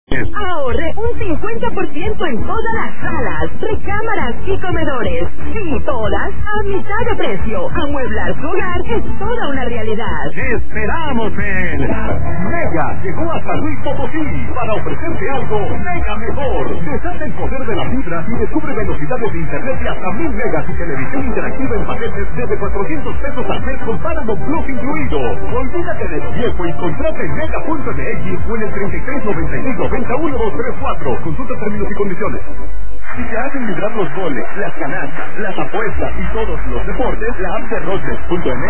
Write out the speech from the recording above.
Ahorre un 50% en todas las salas, recámaras y comedores. Sí, todas a mitad de precio. Amueblar su hogar es toda una realidad. ¿Qué esperamos, Ben? Mega llegó a San Luis Potosí para ofrecerte algo mega mejor. Desata el poder de la fibra y descubre velocidades de internet de hasta 1000 megas y televisión interactiva en paquetes desde 400 pesos al mes con Paramount Plus incluido. Olvídate del viejo y contrate en mega.mx o en el 3396901234. Consulta términos y condiciones. Si te hacen vibrar los goles, las canastas, las apuestas y todos los deportes, la app de Rogers.mx